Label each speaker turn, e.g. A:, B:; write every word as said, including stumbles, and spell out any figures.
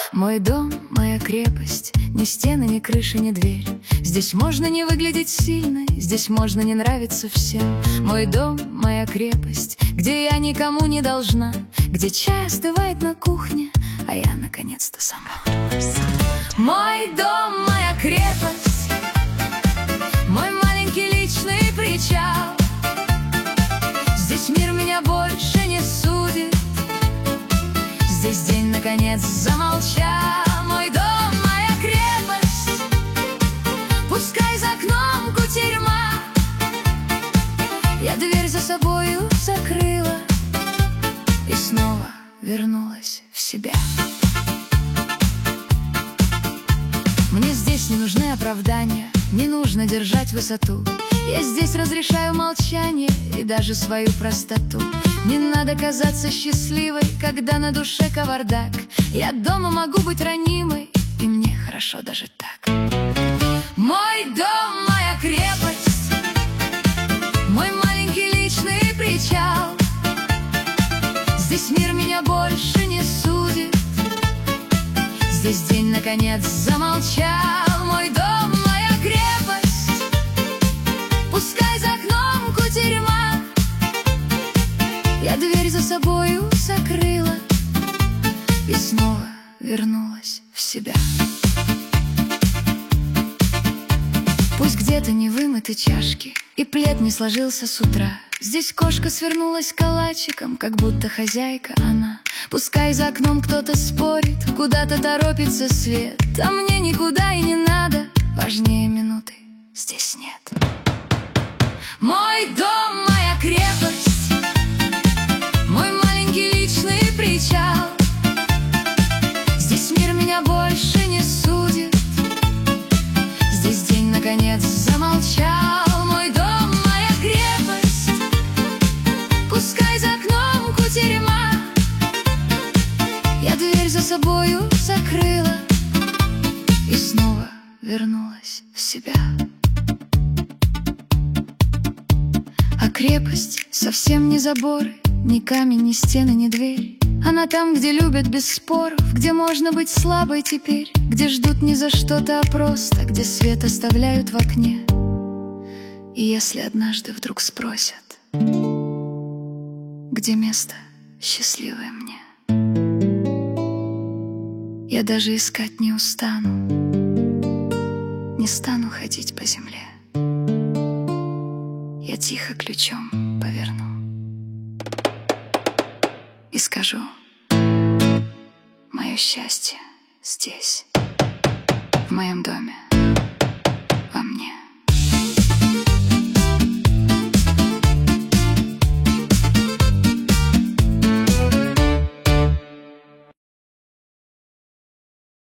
A: Мой дом, моя крепость, ни стены, ни крыша, ни дверь. Здесь можно не выглядеть сильной, здесь можно не нравиться всем. Мой дом, моя крепость, где я никому не должна, где чай остывает на кухне, а я наконец-то сама. Мой дом, моя крепость, мой маленький личный причал. Здесь мир меня больше не судит, здесь день наконец замолчал. Мой дом, моя крепость, пускай за окном кутерьма, я дверь за собою закрыла и снова вернулась в себя. Мне здесь не нужны оправдания, не нужно держать высоту. Я здесь разрешаю молчание и даже свою простоту. Не надо казаться счастливой, когда на душе кавардак. Я дома могу быть ранимой, и мне хорошо даже так. Мой дом, моя крепость, мой маленький личный причал. Здесь мир меня больше не судит, здесь день наконец замолчал. Мой дом, моя крепость, пускай за окном кутерьма, я дверь за собою закрыла и снова вернулась в себя. Пусть где-то не вымыты чашки и плед не сложился с утра, здесь кошка свернулась калачиком, как будто хозяйка она. Пускай за окном кто-то спорит, куда-то торопится свет, а мне никуда и не надо, важнее минуты здесь нет. Мой дом, моя крепость, мой маленький личный причал. Здесь мир меня больше не судит, здесь день наконец замолчал. Мой дом, моя крепость, пускай за окном кутерьма, я дверь за собою закрыла и снова вернулась в себя. А крепость совсем не заборы, ни камень, ни стены, ни дверь. Она там, где любят без споров, где можно быть слабой теперь, где ждут не за что-то, а просто, где свет оставляют в окне. И если однажды вдруг спросят, где место счастливое мне, я даже искать не устану, не стану ходить по земле. Я тихо ключом поверну и скажу: мое счастье здесь, в моем доме, во мне.